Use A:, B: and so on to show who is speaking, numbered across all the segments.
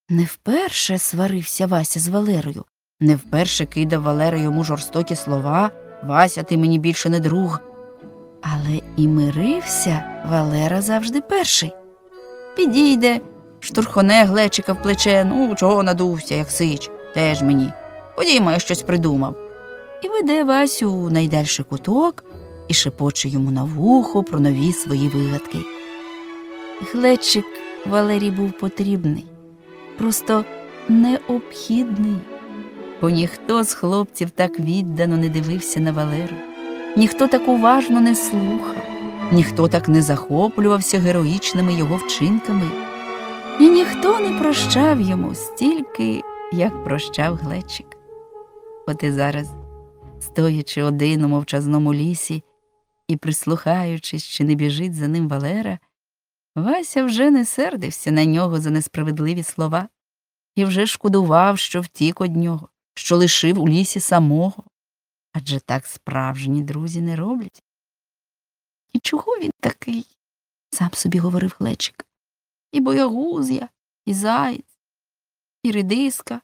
A: Не вперше сварився Вася з Валерою, не вперше кидав Валера йому жорстокі слова «Вася, ти мені більше не друг». Але і мирився Валера завжди перший. Підійде, штурхоне Глечика в плече, ну, чого надувся, як сич, теж мені. Ходімо, я щось придумав. І веде Васю у найдальший куток і шепоче йому на вухо про нові свої вигадки. Глечик Валерій був потрібний, просто необхідний, бо ніхто з хлопців так віддано не дивився на Валеру, ніхто так уважно не слухав, ніхто так не захоплювався героїчними його вчинками, і ніхто не прощав йому стільки, як прощав Глечик. От і зараз, стоячи один у мовчазному лісі і прислухаючись, чи не біжить за ним Валера, Вася вже не сердився на нього за несправедливі слова і вже шкодував, що втік од нього, що лишив у лісі самого. Адже так справжні друзі не роблять. І чого він такий? Сам собі говорив Глечик. І боягуз я, і заєць, і редиска.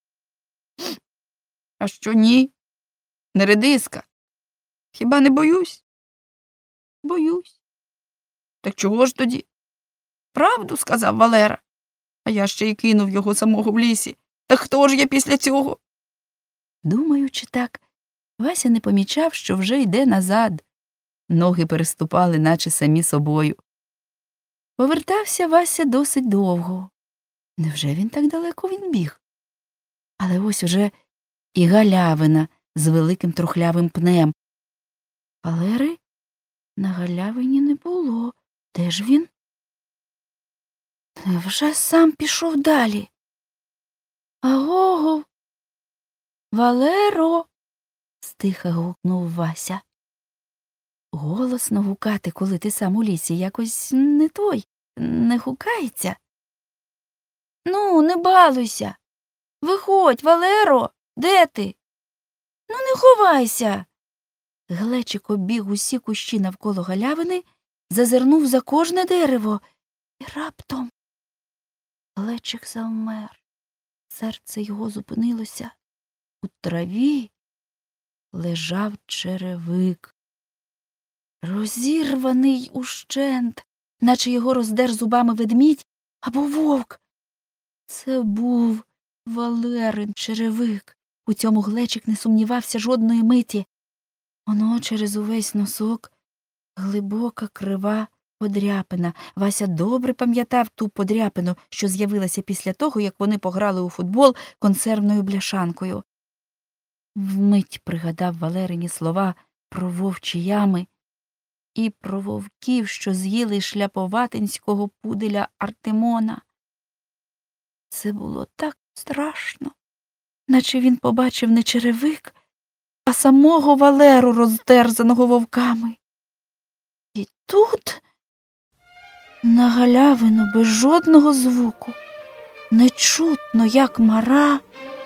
A: А що ні? Не редиска. Хіба не боюсь? Боюсь. Так чого ж тоді? Правду сказав Валера. А я ще й кинув його самого в лісі. Та хто ж я після цього? Думаючи так, Вася не помічав, що вже йде назад. Ноги переступали, наче самі собою. Повертався Вася досить довго. Невже він так далеко відбіг? Але ось уже і галявина з великим трухлявим пнем. Валери на галявині не було. Де ж він? Невже сам пішов далі? Агого! Валеро! Стиха гукнув Вася. Голосно гукати, коли ти сам у лісі, якось не той, не гукається. Ну, не балуйся. Виходь, Валеро, де ти? Ну, не ховайся. Глечик обіг усі кущі навколо галявини, зазирнув за кожне дерево. І раптом Глечик завмер. Серце його зупинилося. У траві лежав черевик. Розірваний ущент, наче його роздер зубами ведмідь або вовк. Це був Валерин черевик. У цьому Глечик не сумнівався жодної миті. Воно через увесь носок глибока крива подряпина. Вася добре пам'ятав ту подряпину, що з'явилася після того, як вони пограли у футбол консервною бляшанкою. Вмить пригадав Валерині слова про вовчі ями і про вовків, що з'їли шляповатинського пуделя Артемона. Це було так страшно, наче він побачив не черевик, а самого Валеру, розтерзаного вовками. І тут на галявину без жодного звуку, нечутно, як мара,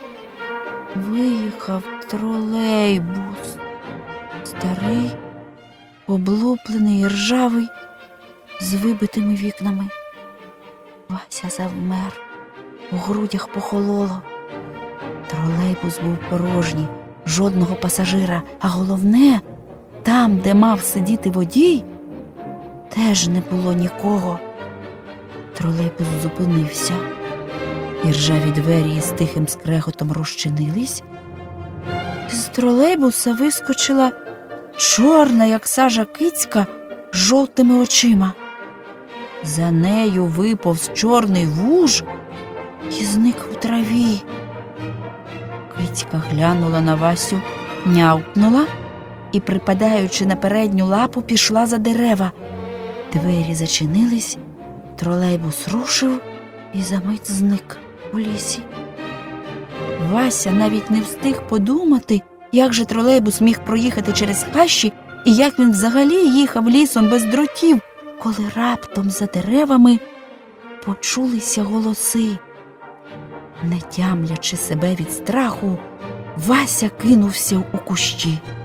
A: виїхав тролейбус. Старий, облуплений і ржавий, з вибитими вікнами. Вася завмер, у грудях похололо. Тролейбус був порожній, жодного пасажира, а головне, там, де мав сидіти водій, теж не було нікого. Тролейбус зупинився, і ржаві двері із тихим скреготом розчинились. З тролейбуса вискочила чорна, як сажа кицька, з жовтими очима. За нею виповз чорний вуж і зник у траві. Кицька глянула на Васю, нявкнула і, припадаючи на передню лапу, пішла за дерева. Двері зачинились, тролейбус рушив і за мить зник у лісі. Вася навіть не встиг подумати, як же тролейбус міг проїхати через хащі і як він взагалі їхав лісом без дротів, коли раптом за деревами почулися голоси. Не тямлячи себе від страху, Вася кинувся у кущі.